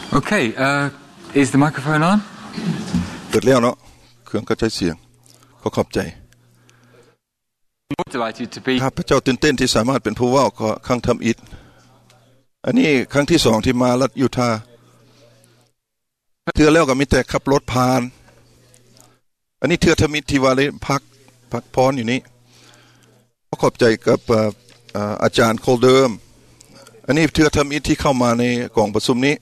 Okay, is the microphone on? เปิดแล้วเนาะเครื่องกระจายเสียงขอบใจ I'm delighted to be ข้าพเจ้าตื่นเต้นที่สามารถเป็นผู้ว่าครั้งทำอิฐอันนี้ครั้งที่2ที่มารัฐยูทาห์เทื่อแล้วก็มีแต่ขับรถผ่านอันนี้เทื่อทำอิฐที่ว่าเลยพักพรอยู่นี้ขอบใจกับอาจารย์โคลเดิมอันนี้เทื่อทำอิฐที่เข้ามาในกองประชุมนี้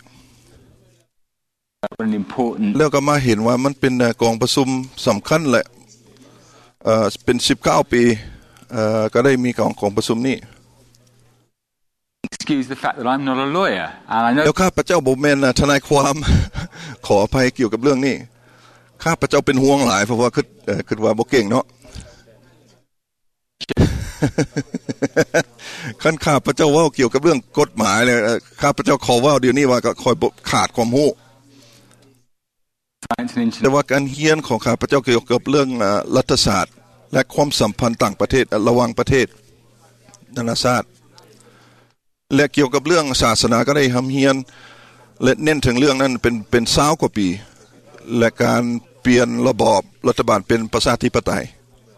แล้วก็มาเห็นว่ามันเป็นกองประชุมสำคัญแหละเป็น19ปีก็ได้มีกองประชุมนี้ Excuse the fact that I'm not a lawyer and I know แล้วข้าพเจ้าบ่แม่นทนายความ ขออภัยเกี่ยวกับเรื่องนี้ข้าพเจ้าเป็นห่วงหลายเพราะว่าคิดว่าบ่เก่งเนาะ คันข้าพเจ้าเว้าเกี่ยวกับเรื่องกฎหมายเลยข้าพเจ้าขอเว้าเดี๋ยวนี้ว่าก็ค่อยขาดความรู้แต่ว่าการเรียนของข้าพเจ้าเกี่ยวกับเรื่องรัฐศาสตร์และความสัมพันธ์ต่างประเทศระหว่างประเทศนานาชาติและเกี่ยวกับเรื่องศาสนาก็ได้ทำเรียนและเน้นถึงเรื่องนั้นเป็น20กว่าปีและการเปลี่ยนระบอบรัฐบาลเป็นประชาธิปไตย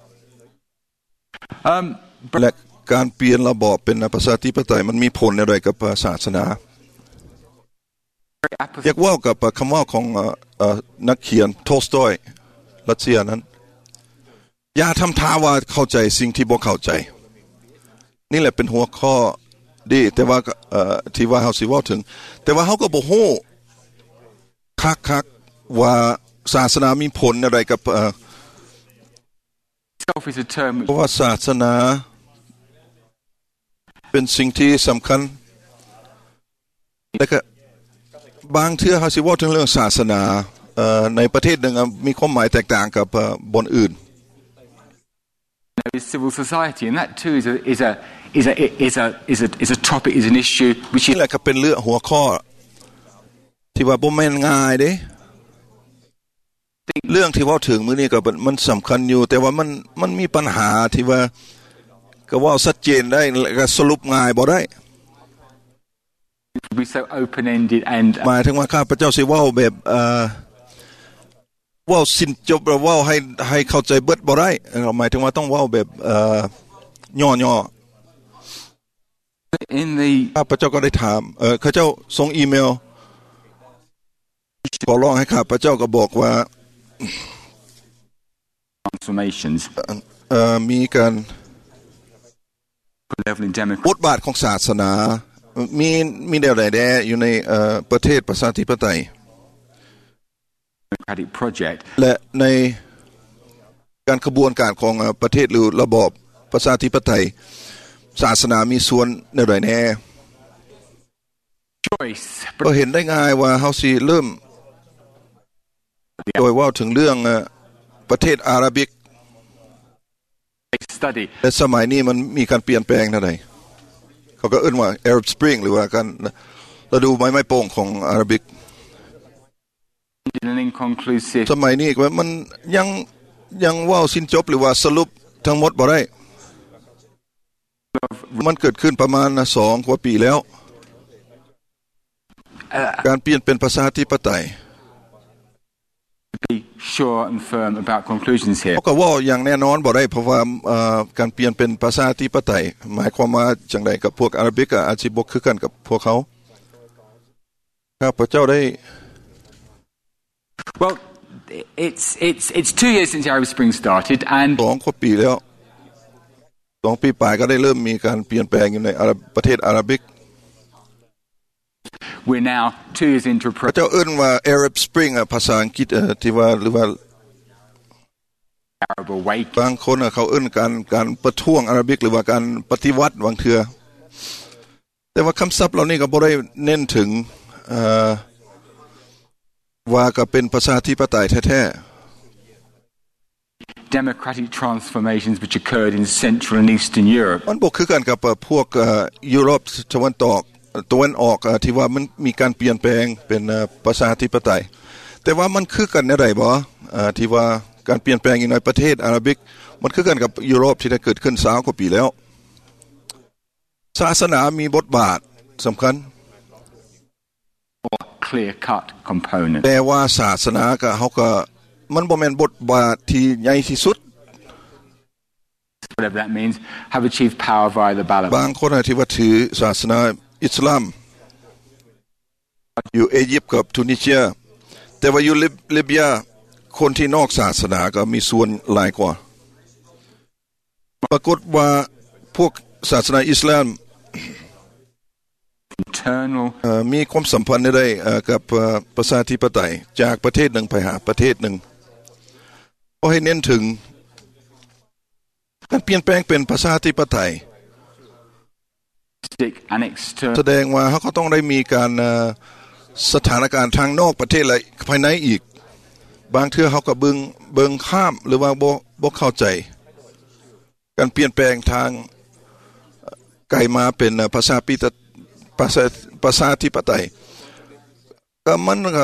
และการเปลี่ยนระบอบเป็นประชาธิปไตยมันมีผลอะไรกับศาสนาอยากว่ากับคำว่าของนักเขียนโทสตอยรัสเซียนั้นอย่าทำท่าว่าเข้าใจสิ่งที่บ่เข้าใจนี่แหละเป็นหัวข้อดีแต่ว่าที่ว่าเฮาสิเว้าถึงแต่ว่าเฮาก็บ่ฮู้คักว่าศาสนามีผลอะไรกับเพราะว่าศาสนาเป็นสิ่งที่สำคัญและก็บางเทื่อเฮาสิเว้าถึงเรื่องศาสนาในประเทศนึงมีความหมายแตกต่างกับบนอื่น civil society and that too is a topic is an issue which นี่แหละก็เป็นเรื่องหัวข้อที่ว่าบ่แม่นง่ายเด้เรื่องที่เว้าถึงมื้อนี้ก็มันสำคัญอยู่แต่ว่ามันมีปัญหาที่ว่าก็เว้าชัดเจนได้ก็สรุปง่ายบ่ได้ be so open ended and หมายถึงว่าข้าพเจ้าสิเว้าแบบเว้าสิ้นจบแล้วเว้าให้เข้าใจเบิดบ่ได้หมายถึงว่าต้องเว้าแบบย่อๆ in the ข้าพเจ้าก็ได้ถามเขาเจ้าส่งอีเมลขอร้องให้ข้าพเจ้าก็บอกว่า transformations มีการบทบาทของศาสนามีแนวใดอยู่ในประเทศประชาธิปไตยและในการขบวนการของประเทศหรือระบอบประชาธิปไตยศาสนามีส่วนในใดแน่ก็เห็นได้ง่ายว่าเฮาสิเริ่มโดยว่าถึงเรื่องประเทศอาหรับิกแต่สมัยนี้มันมีการเปลี่ยนแปลงเท่าใดเขาก็เอิ้นว่า Arab Spring หรือว่าการฤดูไม้โป่งของอาหรับิกสมัยนี้มันยังว่าสิ้นจบหรือว่าสรุปทั้งหมดบ่ได้มันเกิดขึ้นประมาณ2กว่าปีแล้วการเปลี่ยนเป็นประชาธิปไตย be sure and firm about conclusions here ก็ว่าอย่างแน่นอนบ่ได้เพราะว่าการเปลี่ยนเป็นประชาธิปไตยหมายความว่าจังไดกับพวกอาหรับิกอาจสิบ่คือกันกับพวกเขาข้าพเจ้าได้ Well, it's 2 years since Arab Spring started, and 2 กว่าปีแล้ว2 ปีปลายก็ได้เริ่มมีการเปลี่ยนแปลงอยู่ในประเทศอาหรับิก We're now 2 years into a process เจ้าเอิ้นว่า Arab Spring ภาษาอังกฤษที่ว่าหรือว่า Arab Awakening บางคนเขาเอิ้นการประท้วงอาหรับิกหรือว่าการปฏิวัติบางเทื่อแต่ว่าคำศัพท์เหล่านี้ก็บ่ได้เน้นถึงว่าก็เป็นประชาธิปไตยแท้ๆ democratic transformations which occurred in Central and Eastern Europe มันบ่คือกันกับพวกยุโรปตะวันออกที่ว่ามันมีการเปลี่ยนแปลงเป็นประชาธิปไตยแต่ว่ามันคือกันได้บ่ที่ว่าการเปลี่ยนแปลงอยู่ในประเทศอาหรับิกมันคือกันกับยุโรปที่ได้เกิดขึ้น20กว่าปีแล้วศาสนามีบทบาทสำคัญ clear-cut component. แต่ว่าศาสนาก็เขาก็มันบ่แม่นบทบาทที่ใหญ่ที่สุด Whatever that means, have achieved power via the ballot. บางคนที่ว่าถือศาสนาอิสลามอยู่อียิปต์กับทูนิเซียแต่ว่าอยู่ลิเบียคนที่นอกศาสนาก็มีส่วนหลายกว่าปรากฏว่าพวกศาสนาอิสลามมีความสัมพันธ์ได้กับประชาธิปไตยจากประเทศหนึ่งไปหาประเทศหนึ่งก็ให้เน้นถึงการเปลี่ยนแปลงเป็นประชาธิปไตยแสดงว่าเขาก็ต้องได้มีการสถานการณ์ทางนอกประเทศและภายในอีกบางเทื่อเขาก็เบิ่งข้ามหรือว่าบ่เข้าใจการเปลี่ยนแปลงทางไกลมาเป็นประชาธิปไตยก็มันก็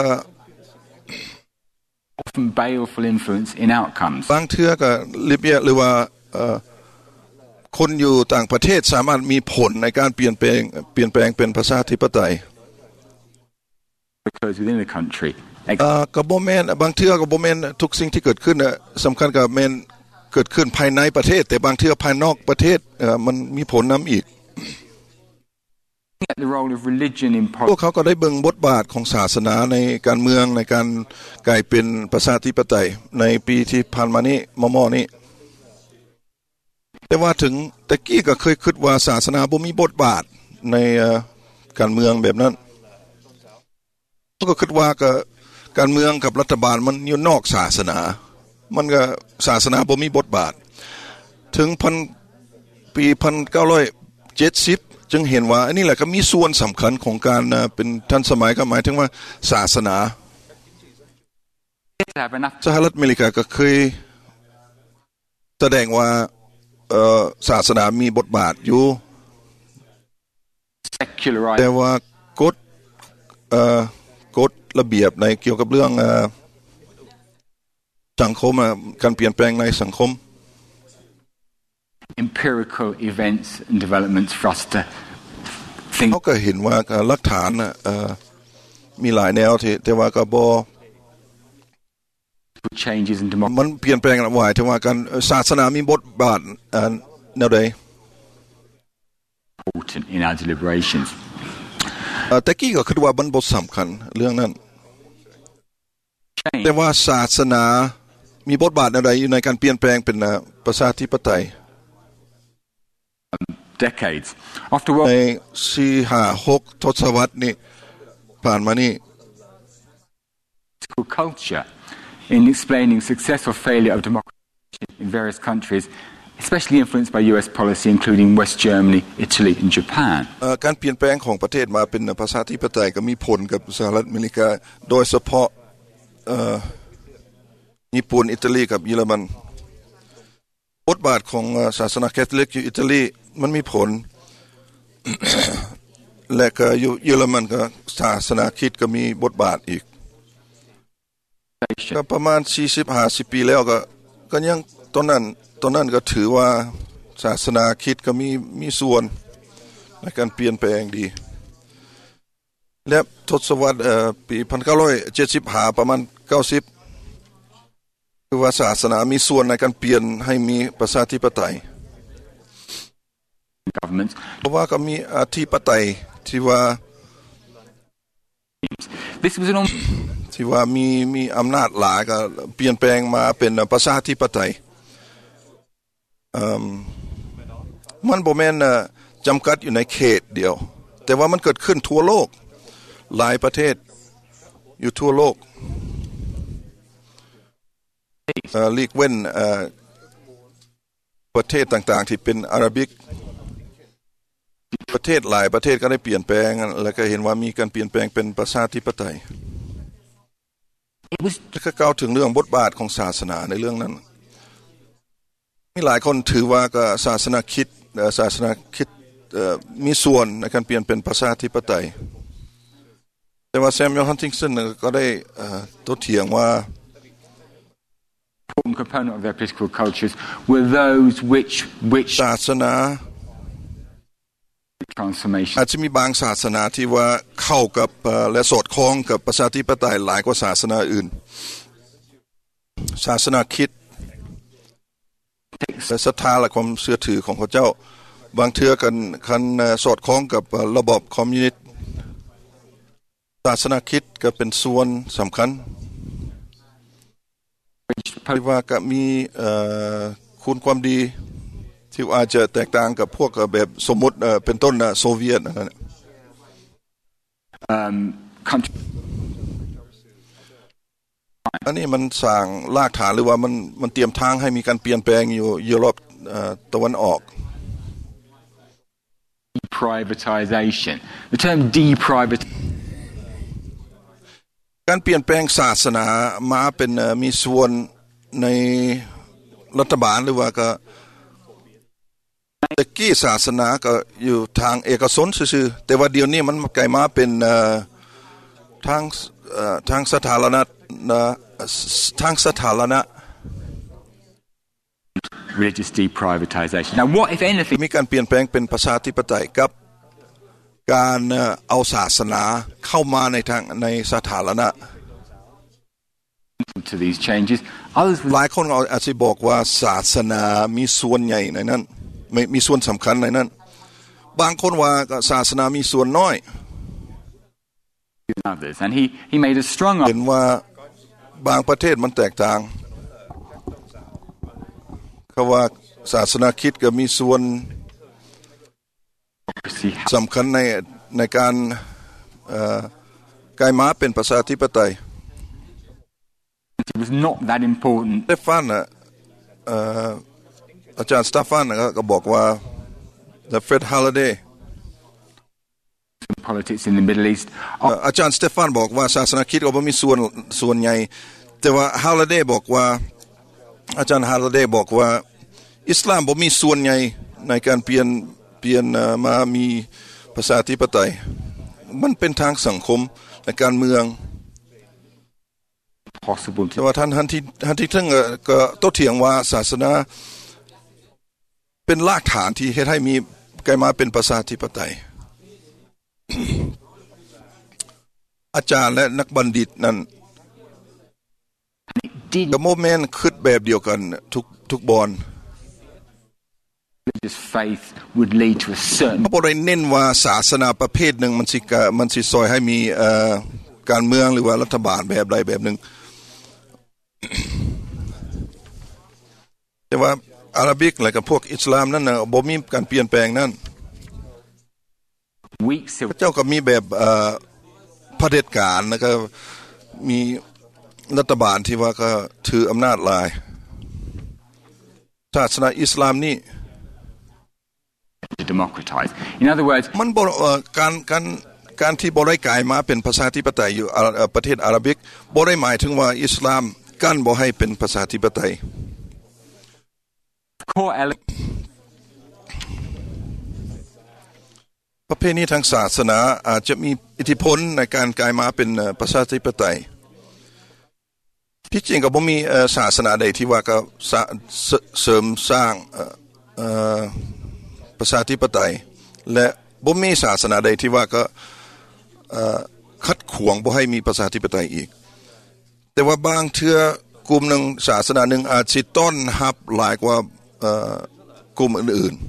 often baleful influence in outcomes บางเทื่อก็ลิเบียหรือว่าคนอยู่ต่างประเทศสามารถมีผลในการเปลี่ยนแปลงเป็นประชาธิปไตย because within the country ก็บ่แม่นบางเทื่อก็บ่แม่นทุกสิ่งที่เกิดขึ้นสำคัญก็แม่นเกิดขึ้นภายในประเทศแต่บางเทื่อภายนอกประเทศมันมีผลนำอีกพวกเขาก็ได้เบิ่งบทบาทของศาสนาในการเมืองในการกลายเป็นประชาธิปไตยในปีที่ผ่านมานี้มอนี้แต่ว่าถึงตะกี้ก็เคยคิดว่าศาสนาบ่มีบทบาทในการเมืองแบบนั้นก็คิดว่าก็การเมืองกับรัฐบาลมันอยู่นอกศาสนามันก็ศาสนาบ่มีบทบาทถึงปี1970จึงเห็นว่าอันนี้แหละก็มีส่วนสำคัญของการเป็นทันสมัยก็หมายถึงว่าศาสนาสหรัฐอเมริกาก็เคยแสดงว่าศาสนามีบทบาทอยู่แต่ว่ากฎระเบียบในเกี่ยวกับเรื่องสังคมการเปลี่ยนแปลงในสังคม empirical events and developments for us to think เขาก็เห็นว่าหลักฐานมีหลายแนวแต่ว่าก็บ่ changes in democracy มันเปลี่ยนแปลงหลายแต่ว่าการศาสนามีบทบาทแนวใด important in our deliberations แต่กี้ก็คิดว่ามันบ่สำคัญเรื่องนั้นแต่ว่าศาสนามีบทบาทอะไรอยู่ในการเปลี่ยนแปลงเป็นประชาธิปไตย decades after ใน 4-5-6 ทศวรรษนี้ผ่านมานี่ culture in explaining success or failure of democracy in various countries especially influenced by US policy including West Germany, Italy and Japan การเปลี่ยนแปลงของประเทศมาเป็นประชาธิปไตยก็มีผลกับสหรัฐอเมริกาโดยเฉพาะญี่ปุ่นอิตาลีกับเยอรมันบทบาทของศาสนาคาทอลิกอยู่อิตาลีมันมีผล และก็อยู่เยอรมันก็ศาสนาคริสต์ก็มีบทบาทอีกก็ประมาณ 40-50 ปีแล้วก็ยังตอนนั้นก็ถือว่าศาสนาคริสต์ก็มีส่วนในการเปลี่ยนแปลงดีและทศวรรษปี1970ประมาณ90คือว่าศาสนามีส่วนในการเปลี่ยนให้มีประชาธิปไตยเพราะว่าก็มีอธิปไตยที่ว่ามีอำนาจหลายก็เปลี่ยนแปลงมาเป็นประชาธิปไตยมันบ่แม่นจำกัดอยู่ในเขตเดียวแต่ว่ามันเกิดขึ้นทั่วโลกหลายประเทศอยู่ทั่วโลกลีกเว้นประเทศต่างๆที่เป็นอาหรับิกประเทศหลายประเทศก็ได้เปลี่ยนแปลงแล้วก็เห็นว่ามีการเปลี่ยนแปลงเป็นประชาธิปไตยแล้วก็กล่าวถึงเรื่องบทบาทของศาสนาในเรื่องนั้นมีหลายคนถือว่าก็ศาสนาคริสต์มีส่วนในการเปลี่ยนเป็นประชาธิปไตยแต่ว่าแซมมิล ฮันติงสันก็ได้โต้เถียงว่า important component of their political cultures were those which ศาสนา transformation อาจจะมีบางศาสนาที่ว่าเข้ากับและสอดคล้องกับประชาธิปไตยหลายกว่าศาสนาอื่นศาสนาคริสต์และศรัทธาและความเชื่อถือของพระเจ้าบางเทื่อกันสอดคล้องกับระบบคอมมิวนิสต์ศาสนาคริสต์ก็เป็นส่วนสำคัญที่ว่าก็มีคุณความดีที่อาจจะแตกต่างกับพวกแบบสมมุติเป็นต้นโซเวียตนั่นแหละอันนี้มันสร้างรากฐานหรือว่ามันเตรียมทางให้มีการเปลี่ยนแปลงอยู่ยุโรปตะวันออก deprivatization the term deprivatization การเปลี่ยนแปลงศาสนามาเป็นมีส่วนในรัฐบาลหรือว่าก็ตะกี้ศาสนาก็อยู่ทางเอกชนซื่อๆแต่ว่าเดี๋ยวนี้มันกลายมาเป็นทางสาธารณะทางสาธารณะ religious deprivatization now what if anything มีการเปลี่ยนแปลงเป็นประชาธิปไตยกับการเอาศาสนาเข้ามาในสาธารณะ to these changes others หลายคนอาจจะบอกว่าศาสนามีส่วนใหญ่ในนั้นมีส่วนสำคัญในนั้นบางคนว่าศาสนามีส่วนน้อย others and he made a strong เห็นว่าบางประเทศมันแตกต่างเขาว่าศาสนาคริสต์ก็มีส่วนสำคัญในการกลายมาเป็นประชาธิปไตย it was not that important สเตฟานอาจารย์สเตฟานก็บอกว่า the Fred Holiday politics in the Middle East อาจารย์สเตฟานบอกว่าศาสนาคริสต์ก็บ่มีส่วนใหญ่แต่ว่า Holiday บอกว่าอาจารย์ Holiday บอกว่าอิสลามบ่มีส่วนใหญ่ในการเปลี่ยนมามีประชาธิปไตยมันเป็นทางสังคมและการเมือง possible แต่ว่าท่านที่ถึงก็โต้เถียงว่าศาสนาเป็นรากฐานที่เฮ็ดให้มีกลายมาเป็นประชาธิปไตย อาจารย์และนักบัณฑิตนั้นก็โมเมนต์คิดแบบเดียวกันทุกบอน religious faith would lead to a certain บ่ได้เน้นว่าศาสนาประเภทหนึ่งมันสิซอยให้มีการเมืองหรือว่ารัฐบาลแบบใดแบบหนึ่ง แต่ว่าอาหรับิกและกับพวกอิสลามนั้นน่ะบ่มีการเปลี่ยนแปลงนั้นพระเจ้าก็มีแบบเผด็จการแล้วก็มีรัฐบาลที่ว่าก็ถืออำนาจหลายศาสนาอิสลามนี่ to democratize in other words มันบ่การที่บ่ได้กลายมาเป็นประชาธิปไตยอยู่ประเทศอาหรับิกบ่ได้หมายถึงว่าอิสลามกั้นบ่ให้เป็นประชาธิปไตยประเพณีทางศาสนาอาจจะมีอิทธิพลในการกลายมาเป็นประชาธิปไตยที่จริงก็บ่มีศาสนาใดที่ว่าก็เสริมสร้างประชาธิปไตยและบ่มีศาสนาใดที่ว่าก็คัดขวางบ่ให้มีประชาธิปไตยอีกแต่ว่าบางเทื่อกลุ่มนึงศาสนานึงอาจสิต้อนรับหลายกว่ากลุ่มอื่น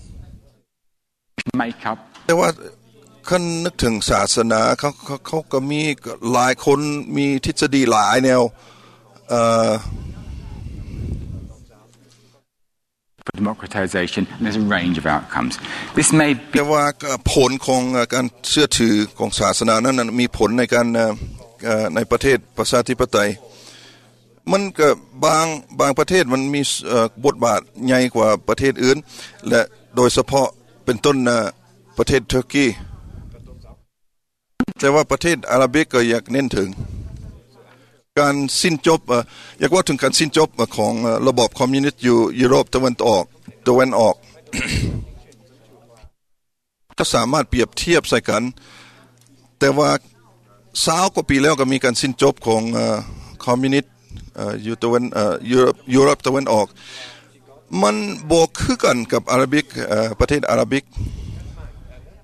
ๆไม่ครับแต่ว่าคันนึกถึงศาสนาเขาก็มีหลายคนมีทฤษฎีหลายแนว democratization and there's a range of outcomes this may be แต่ว่าผลของการเชื่อถือของศาสนานั้นมีผลในการในประเทศประชาธิปไตยมันก็บางประเทศมันมีบทบาทใหญ่กว่าประเทศอื่นและโดยเฉพาะเป็นต้นประเทศเทอร์กีแต่ว่าประเทศอาหรับิกก็อยากเน้นถึงการสิ้นจบอยากว่าถึงการสิ้นจบของระบบคอมมิวนิสต์อยู่ยุโรปตะวันออก ก็สามารถเปรียบเทียบใส่กันแต่ว่า20กว่าปีแล้วก็มีการสิ้นจบของคอมมิวนิสต์อยู่ตะวันยุโรปตะวันออกมันบ่คือกันกับอาหรับิกประเทศอาหรับิก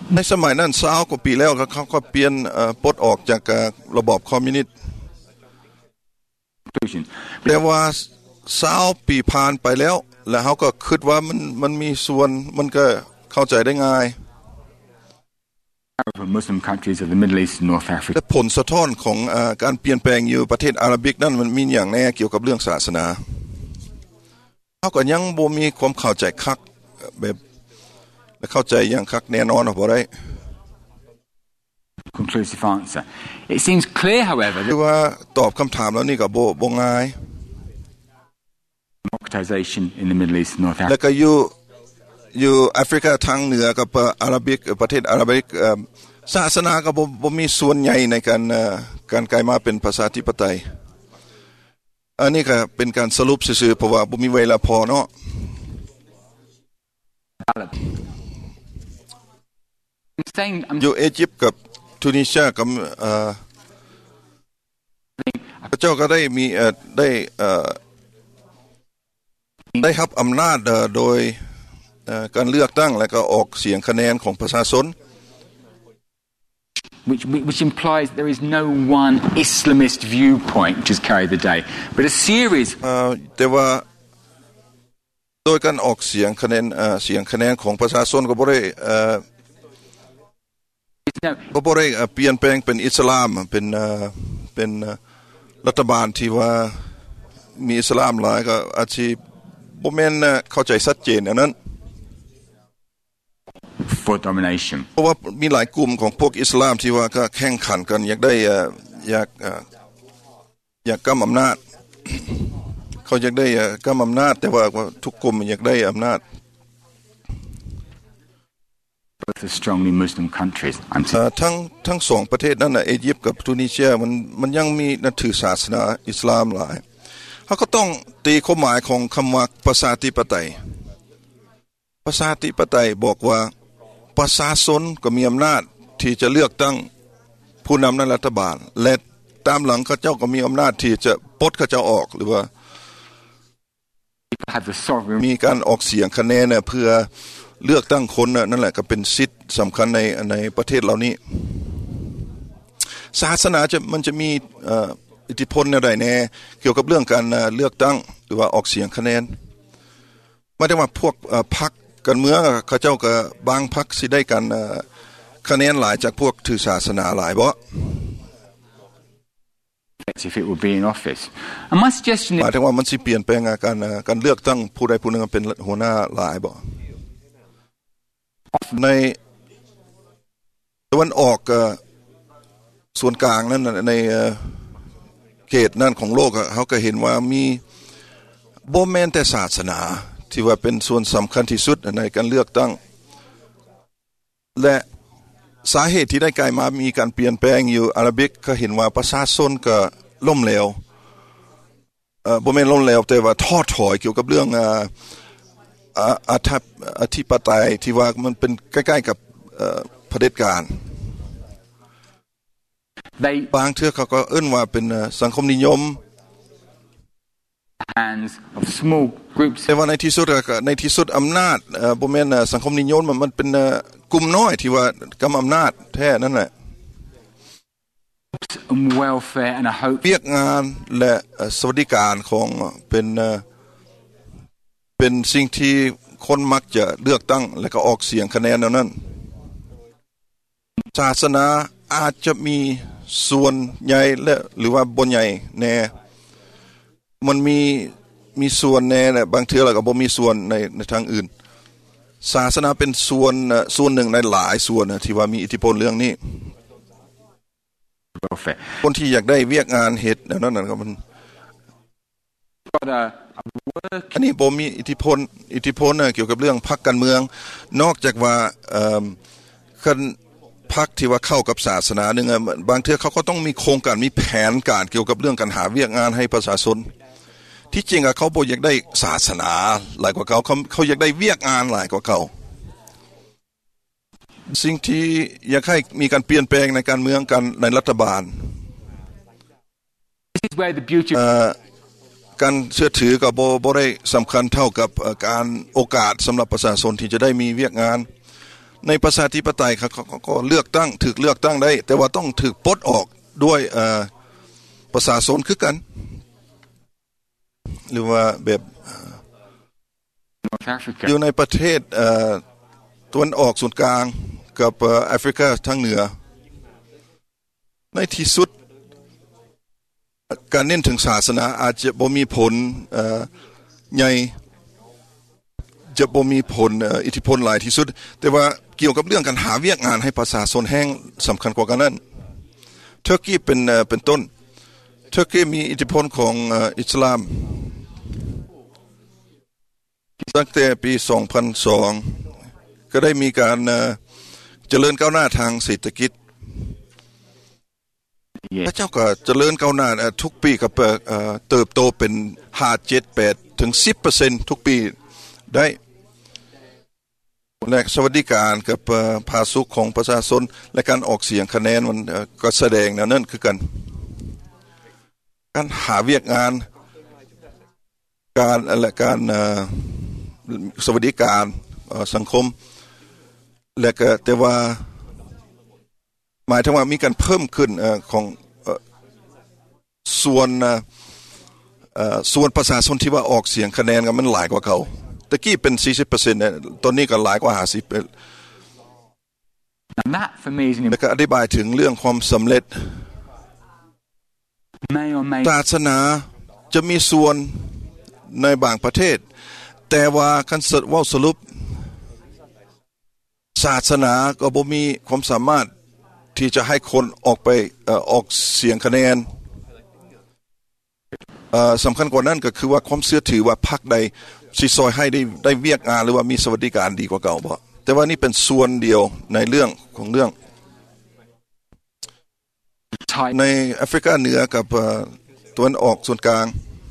ในสมัยนั้น20 กว่าปีแล้วเขาก็เปลี่ยนปลดออกจากระบอบคอมมิวนิสต์แต่ว่า20 ปีผ่านไปแล้วเขาก็คิดว่ามันมีส่วนมันก็เข้าใจได้ง่าย Muslim countries of the Middle East and North Africa และผลสะท้อนของการเปลี่ยนแปลงอยู่ประเทศอาหรับิกนั้นมันมีอย่างแน่เกี่ยวกับเรื่องศาสนาเขาก็ยังบ่มีความเข้าใจคักแบบและเข้าใจอย่างคักแน่นอนบ่ได้ conclusive answer. It seems clear, however, that ว่าตอบคำถามแล้วนี่ก็บ่ง่าย democratization in the Middle East and North Africa แล้วก็อยู่แอฟริกาทางเหนือกับอาหรับิกประเทศอาหรับิกศาสนาก็บ่มีส่วนใหญ่ในการกลายมาเป็นประชาธิปไตยอันนี้ก็เป็นการสรุปซื่อๆเพราะว่าบ่มีเวลาพอเนาะอยู่อียิปต์กับทูนิเซียกับพระเจ้าก็ได้มีได้รับอำนาจโดยการเลือกตั้งและก็ออกเสียงคะแนนของประชาชน which implies there is no one Islamist viewpoint which has carried the day, but a series แต่ว่าโดยการออกเสียงคะแนนของประชาชนก็บ่ได้เปลี่ยนแปลงเป็นอิสลามเป็นรัฐบาลที่ว่ามีอิสลามหลายก็อาจสิบ่แม่นเข้าใจชัดเจนอันนั้น for domination เพราะว่ามีหลายกลุ่มของพวกอิสลามที่ว่าก็แข่งขันกันอยากได้อยากกำอำนาจเขาอยากได้กำอำนาจแต่ว่าทุกกลุ่มอยากได้อำนาจ both the strongly Muslim countries ทั้งสองประเทศนั่นน่ะอียิปต์กับทูนิเซียมันยังมีนับถือศาสนาอิสลามหลายเขาก็ต้องตีความหมายของคำว่าประชาธิปไตยบอกว่าประชาชนก็มีอำนาจที่จะเลือกตั้งผู้นำในรัฐบาลและตามหลังเขาเจ้าก็มีอำนาจที่จะปลดเขาเจ้าออกหรือว่ามีการออกเสียงคะแนนเนี่ยเพื่อเลือกตั้งคนนั่นแหละก็เป็นสิทธิ์สำคัญในประเทศเหล่านี้ศาสนามันจะมีอิทธิพลอะไรแน่เกี่ยวกับเรื่องการเลือกตั้งหรือว่าออกเสียงคะแนนไม่ได้ว่าพวกพรรคการเมืองเขาเจ้าก็บางพรรคสิได้กันคะแนนหลายจากพวกถือศาสนาหลายบ่ if it would be in office and my suggestion หมายถึงว่ามันสิเปลี่ยนแปลงการเลือกตั้งผู้ใดผู้หนึ่งเป็นหัวหน้าหลายบ่ในตะวันออกส่วนกลางนั่นในเขตนั่นของโลกเขาก็เห็นว่ามีบ่แม่นแต่ศาสนาที่ว่าเป็นส่วนสำคัญที่สุดในการเลือกตั้งและสาเหตุที่ได้กลายมามีการเปลี่ยนแปลงอยู่อาหรับิกก็เห็นว่าประชาชนก็ล้มเหลวบ่แม่นล้มเหลวแต่ว่าท้อถอยเกี่ยวกับเรื่องอธิปไตยที่ว่ามันเป็นใกล้ๆกับเผด็จการบางเทื่อเขาก็เอิ้นว่าเป็นสังคมนิยม hands of small groups แต่ว่าในที่สุดอำนาจบ่แม่นสังคมนิยมมันเป็นกลุ่มน้อยที่ว่ากำอำนาจแท้นั่นแหละ and welfare and a hope เรียกงานและสวัสดิการของเป็นสิ่งที่คนมักจะเลือกตั้งและก็ออกเสียงคะแนนนั้นศาสนาอาจจะมีส่วนใหญ่หรือว่าบ่ใหญ่แน่มันมีส่วนแน่บางเทื่อแล้วก็บ่มีส่วนในทางอื่นศาสนาเป็นส่วนหนึ่งในหลายส่วนที่ว่ามีอิทธิพลเรื่องนี้คนที่อยากได้เวียกงานเฮ็ดนั่นก็มันอันนี้บ่มีอิทธิพลเกี่ยวกับเรื่องพรรคการเมืองนอกจากว่าคันพรรคที่ว่าเข้ากับศาสนานึงบางเทื่อเขาก็ต้องมีโครงการมีแผนการเกี่ยวกับเรื่องการหาเวียกงานให้ประชาชนที่จริงเขาบ่อยากได้ศาสนาหลายกว่าเขาอยากได้เวียกงานหลายกว่าเขาสิ่งที่อยากให้มีการเปลี่ยนแปลงในการเมืองกันในรัฐบาลการเชื่อถือกับบ่ได้สำคัญเท่ากับการโอกาสสำหรับประชาชนที่จะได้มีเวียกงานในประชาธิปไตยเขาก็เลือกตั้งถูกเลือกตั้งได้แต่ว่าต้องถูกปลดออกด้วยประชาชนคือกันหรือว่าแบบอยู่ในประเทศตะวันออกส่วนกลางกับแอฟริกาทางเหนือในที่สุดการเน้นถึงศาสนาอาจจะบ่มีผลใหญ่จะบ่มีผลอิทธิพลหลายที่สุดแต่ว่าเกี่ยวกับเรื่องการหาเวียกงานให้ประชาชนแห้งสำคัญกว่ากันนั้นเทอร์กีเป็นต้นเทอร์กีมีอิทธิพลของอิสลามตั้งแต่ปี2002ก็ได้มีการเจริญก้าวหน้าทางเศรษฐกิจพระเจ้าก็เจริญก้าวหน้าทุกปีกับเติบโตเป็น5 7 8ถึง 10% ทุกปีได้และสวัสดิการกับภาสุขของประชาชนและการออกเสียงคะแนนมันก็แสดงนั่นคือกันการหาเวียกงานการสวัสดิการสังคมและก็แต่ว่าหมายถึงว่ามีการเพิ่มขึ้นของส่วนประชาชนที่ว่าออกเสียงคะแนนกันมันหลายกว่าเขาตะกี้เป็น 40% ตอนนี้ก็หลายกว่า 50% แล้วก็อธิบายถึงเรื่องความสำเร็จศาสนาจะมีส่วนในบางประเทศแต่ว่าคันว่าสรุปศาสนาก็บ่มีความสามารถที่จะให้คนออกไปออกเสียงคะแนนสำคัญกว่านั้นก็คือว่าความเชื่อถือว่าพรรคใดสิซอยให้ได้เวียกงานหรือว่ามีสวัสดิการดีกว่าเก่าบ่แต่ว่านี่เป็นส่วนเดียวในเรื่องของเรื่องในแอฟริกาเหนือกับตะวันออกส่วนกลาง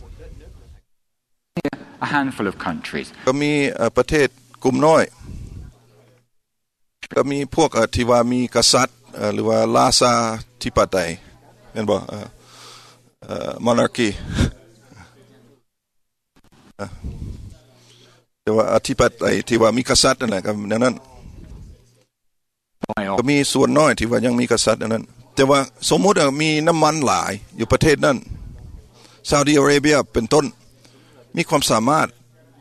ก็มีประเทศกลุ่มน้อยก็มีพวกที่ว่ามีกษัตริย์หรือว่าราชาธิปไตยเห็นบ่monarchy แต่ว่าอธิปไตยที่ว่ามีกษัตริย์นั่นแหละก็นั้นก็มีส่วนน้อยที่ว่ายังมีกษัตริย์นั้นแต่ว่าสมมุติมีน้ำมันหลายอยู่ประเทศนั้นซาอุดิอาระเบียเป็นต้นมีความสามารถ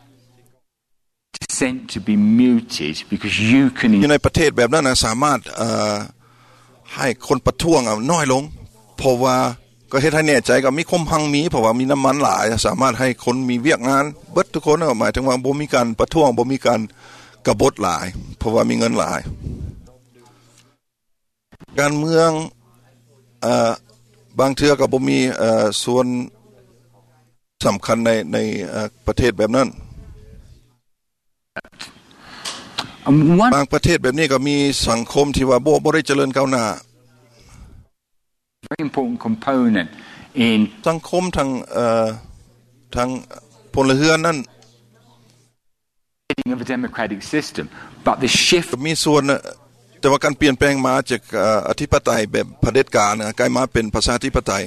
อยู่ในประเทศแบบนั้นสามารถให้คนประท้วงน้อยลงเพราะว่าก็เฮ็ดให้แน่ใจก็มีคมหังมีเพราะว่ามีน้ำมันหลายสามารถให้คนมีเวียกงานเบิดทุกคนหมายถึงว่าบ่มีการประท้วงบ่มีการกบฏหลายเพราะว่ามีเงินหลายการเมืองบางเทื่อก็บ่มีส่วนสำคัญในประเทศแบบนั้นบางประเทศแบบนี้ก็มีสังคมที่ว่าบ่ได้เจริญก้าวหน้า very important component in สังคมทางพลเรือนนั้น of a democratic system but the shift มีส่วนแต่ว่าการเปลี่ยนแปลงมาจากอธิปไตยแบบเผด็จการกลายมาเป็นประชาธิปไตย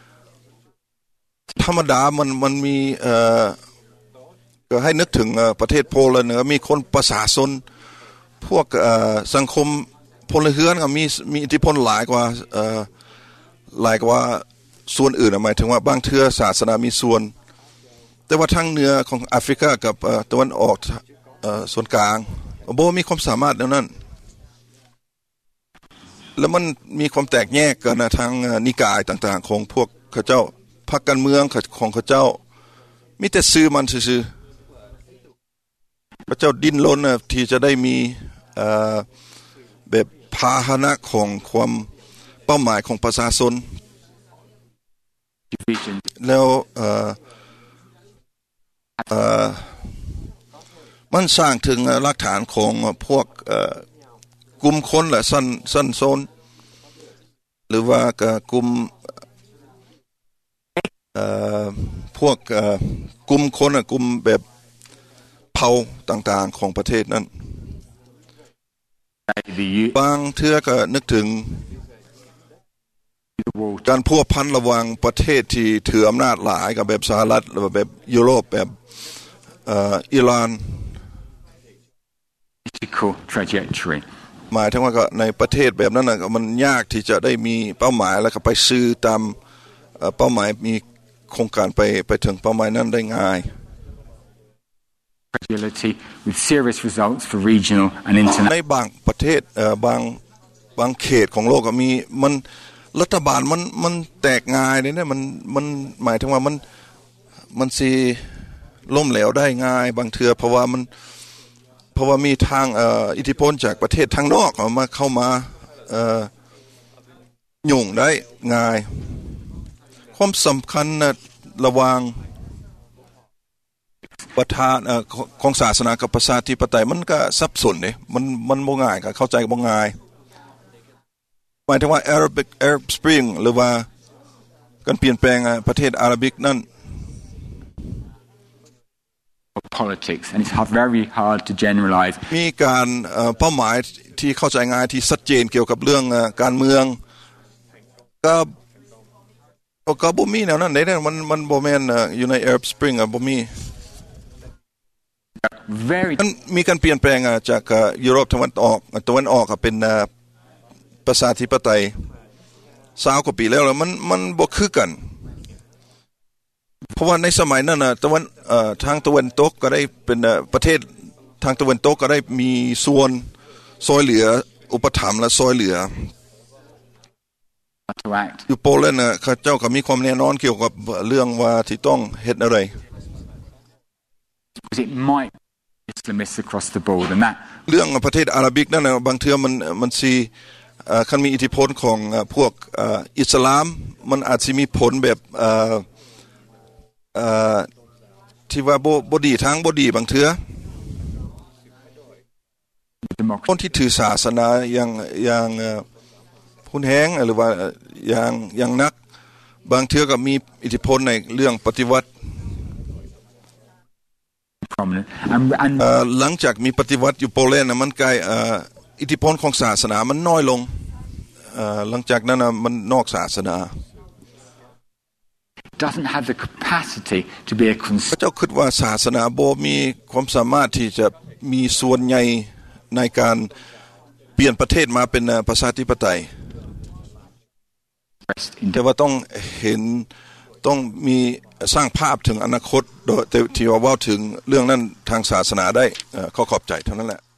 ธรรมดามันมีก็ให้นึกถึงประเทศโปแลนด์มีคนประชาชนพวกสังคมพลเรือนก็มีอิทธิพลหลายกว่าส่วนอื่นหมายถึงว่าบางเทื่อศาสนามีส่วนแต่ว่าทางเหนือของแอฟริกากับตะวันออกส่วนกลางบ่มีความสามารถนั้นแล้วมันมีความแตกแยกกันทางนิกายต่างๆของพวกเขาเจ้าพรรคการเมืองของเขาเจ้ามีแต่ซื้อมันซื่อๆพระเจ้าดิ้นรนที่จะได้มีแบบพาหนะของความเป้าหมายของประชาชนแล้วมันสร้างถึงหลักฐานของพวกกลุ่มคนและสั้นโซนหรือว่ากลุ่มพวกกลุ่มคนกลุ่มแบบเผ่าต่างๆของประเทศนั้นบางเทื่อก็นึกถึงการพัวพันระหว่างประเทศที่ถืออำนาจหลายกับแบบสหรัฐหรือแบบยุโรปแบบอิหร่าน political trajectory. หมายถึงว่าก็ในประเทศแบบนั้นน่ะมันยากที่จะได้มีเป้าหมายแล้วก็ไปซื้อตามเป้าหมายมีโครงการไปถึงเป้าหมายนั้นได้ง่าย with serious results for regional and international ในบางประเทศบางเขตของโลกมีมันรัฐบาลมันแตกง่ายเลยเนี่ยมันหมายถึงว่ามันสิล้มเหลวได้ง่ายบางเทื่อเพราะว่ามีทางอิทธิพลจากประเทศทางนอกมาเข้ามายุ่งได้ง่ายความสำคัญระหว่างประธานของศาสนากับประชาธิปไตยมันก็สับสนเนี่ยมันบ่ง่ายก็เข้าใจบ่ง่ายหมายถึงว่า Arab Spring หรือว่าการเปลี่ยนแปลงประเทศอาหรับิกนั่น politics and it's very hard to generalize มีการเป้าหมายที่เข้าใจง่ายที่ชัดเจนเกี่ยวกับเรื่องการเมืองก็บ่มีแนวนั้นได้มันบ่แม่นอยู่ใน Arab Spring บ่มีมันมีการเปลี่ยนแปลงจากยุโรปตะวันออกเป็นประชาธิปไตย20กว่าปีแล้วมันบ่คือกันเพราะว่าในสมัยนั้นทางตะวันตกก็ได้เป็นประเทศทางตะวันตกก็ได้มีส่วนซอยเหลืออุปถัมภ์และซอยเหลืออยู่โปแลนด์เขาเจ้าก็มีความแน่นอนเกี่ยวกับเรื่องว่าที่ต้องเฮ็ดอะไร it might Islamists across the board and that เรื่องประเทศอาหรับิกนั่นบางเทื่อมันสิคันมีอิทธิพลของพวกอิสลามมันอาจสิมีผลแบบที่ว่าบ่ดีทางบ่ดีบางเทื่อคนที่ถือศาสนาอย่างพุนแฮงหรือว่าอย่างนักบางเทื่อก็มีอิทธิพลในเรื่องปฏิวัติหลังจากมีปฏิวัติอยู่โปแลนด์มันกลายอิทธิพลของศาสนามันน้อยลงหลังจากนั้นมันนอกศาสนา doesn't have the capacity to be a พระเจ้าคิดว่าศาสนาบ่มีความสามารถที่จะมีส่วนใหญ่ในการเปลี่ยนประเทศมาเป็นประชาธิปไตยแต่ว่าต้องมีสร้างภาพถึงอนาคตโดยที่ว่าถึงเรื่องนั้นทางศาสนาได้ขอขอบใจเท่านั้นแหละ